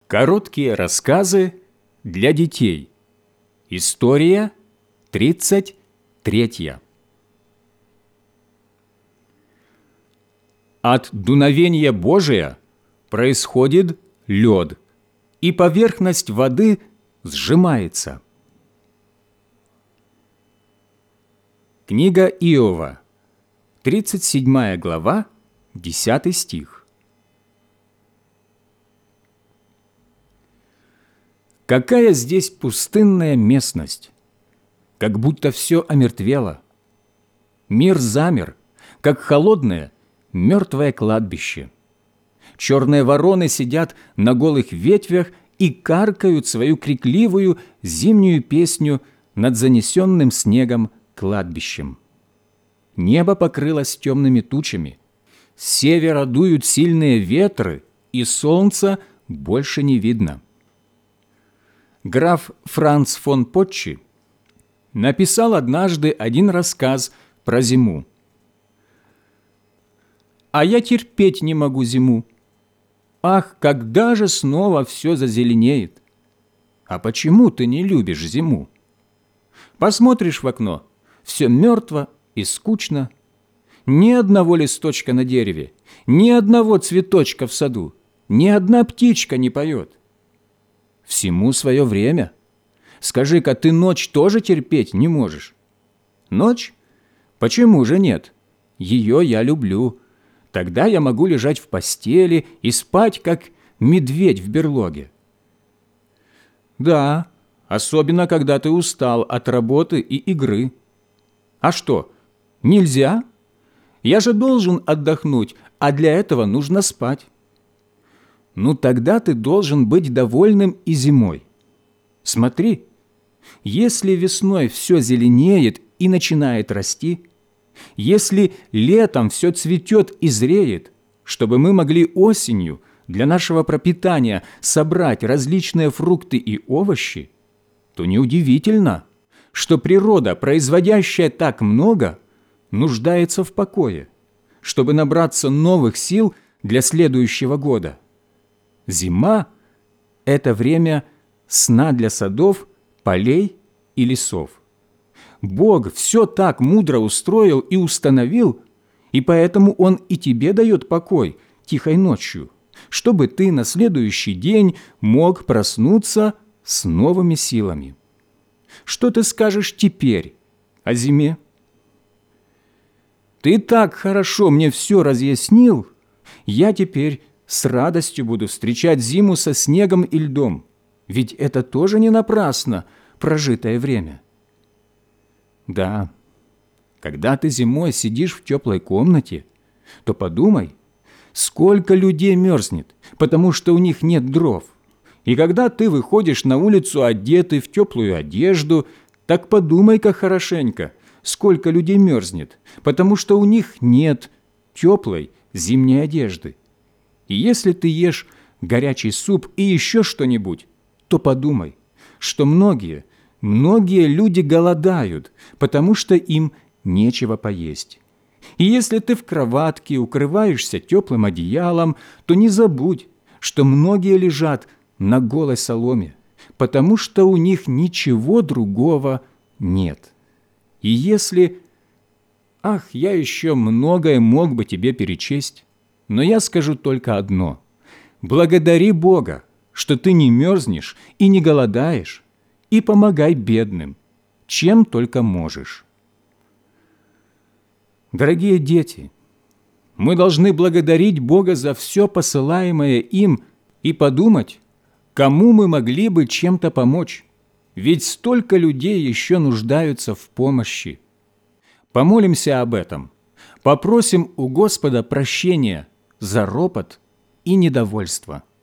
Короткие рассказы для детей. История 33. От дуновения Божия происходит лед, и поверхность воды сжимается. Книга Иова, 37 глава, 10 стих. Какая здесь пустынная местность! Как будто все омертвело. Мир замер, как холодное, мертвое кладбище. Черные вороны сидят на голых ветвях и каркают свою крикливую зимнюю песню над занесенным снегом кладбищем. Небо покрылось темными тучами. С севера дуют сильные ветры, и солнца больше не видно. Граф Франц фон Потчи написал однажды один рассказ про зиму. «А я терпеть не могу зиму. Ах, когда же снова все зазеленеет! А почему ты не любишь зиму? Посмотришь в окно, все мертво и скучно. Ни одного листочка на дереве, ни одного цветочка в саду, ни одна птичка не поет. Всему свое время. Скажи-ка, ты ночь тоже терпеть не можешь? Ночь? Почему же нет? Ее я люблю. Тогда я могу лежать в постели и спать, как медведь в берлоге. Да, особенно, когда ты устал от работы и игры. А что, нельзя? Я же должен отдохнуть, а для этого нужно спать. Ну, тогда ты должен быть довольным и зимой. Смотри, если весной все зеленеет и начинает расти, если летом все цветет и зреет, чтобы мы могли осенью для нашего пропитания собрать различные фрукты и овощи, то неудивительно, что природа, производящая так много, нуждается в покое, чтобы набраться новых сил для следующего года. Зима – это время сна для садов, полей и лесов. Бог все так мудро устроил и установил, и поэтому Он и тебе дает покой тихой ночью, чтобы ты на следующий день мог проснуться с новыми силами. Что ты скажешь теперь о зиме? Ты так хорошо мне все разъяснил, я теперь с радостью буду встречать зиму со снегом и льдом, ведь это тоже не напрасно прожитое время. Да, когда ты зимой сидишь в теплой комнате, то подумай, сколько людей мерзнет, потому что у них нет дров. И когда ты выходишь на улицу одетый в теплую одежду, так подумай-ка хорошенько, сколько людей мерзнет, потому что у них нет теплой зимней одежды. И если ты ешь горячий суп и еще что-нибудь, то подумай, что многие люди голодают, потому что им нечего поесть. И если ты в кроватке укрываешься теплым одеялом, то не забудь, что многие лежат на голой соломе, потому что у них ничего другого нет. И если... Ах, я еще многое мог бы тебе перечесть, но я скажу только одно. Благодари Бога, что ты не мерзнешь и не голодаешь, и помогай бедным, чем только можешь. Дорогие дети, мы должны благодарить Бога за все посылаемое им и подумать, кому мы могли бы чем-то помочь, ведь столько людей еще нуждаются в помощи. Помолимся об этом, попросим у Господа прощения за ропот и недовольство.